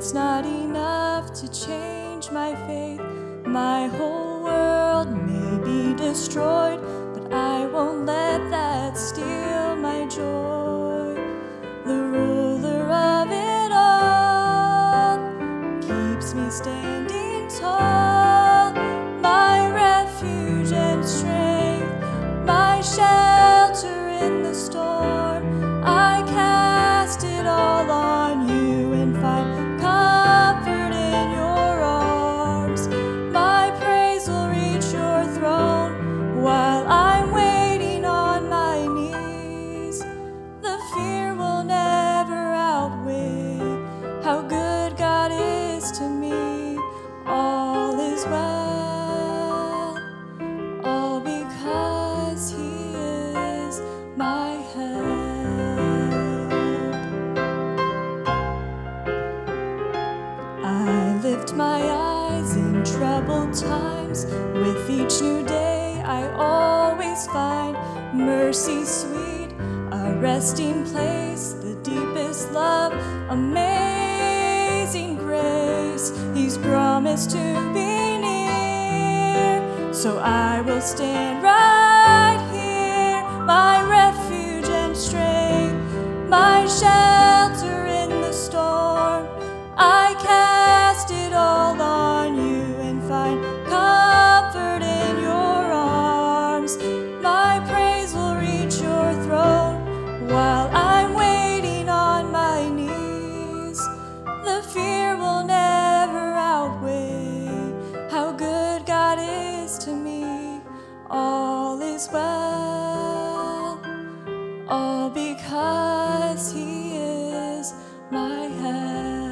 it's not enough to change my faith. My whole world may be destroyed, but I won't let that steal my joy. The ruler of it all keeps me standing tall, my refuge and strength, my shelter in the storm. I cast it all on you and find comfort in your arms. My praise will reach your throne while I'm waiting on my knees. The fear will never outweigh how good God is to me. All is well, all because He is my help. I lift my eyes in troubled times. With each new day I always find mercy sweet, a resting place, the deepest love, amazing grace. He's promised to be near, so I will stand right here, my refuge and strength, my shelter in the storm. I cast it all on you and find comfort in your arms. My praise will reach your throne while I'm waiting on my knees. The fear will never outweigh how good God is to me. All is well, all because He is my help.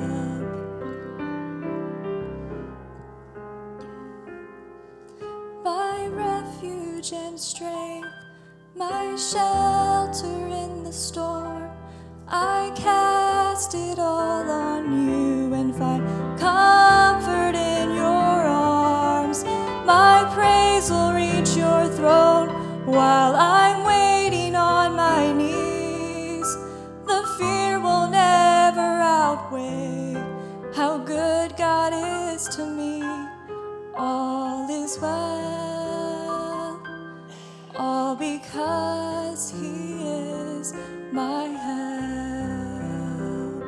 My refuge and strength, my shelter in the storm. I cast it all on you and find comfort in your arms. My praise will reach your throne while I'm waiting on my knees. The fear will never outweigh how good God is to me. All is well, all because He is my help.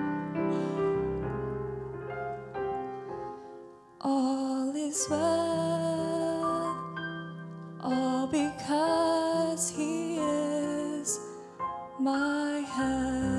All is well, all because He is my help.